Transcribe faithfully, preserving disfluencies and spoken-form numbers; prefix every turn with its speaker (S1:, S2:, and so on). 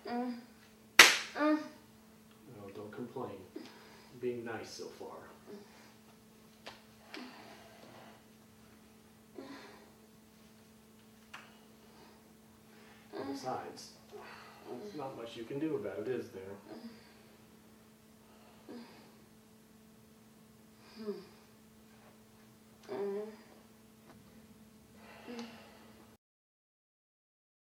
S1: Mm. Mm.
S2: No, don't complain. You're being nice so far. And besides, there's not much you can do about it, is there?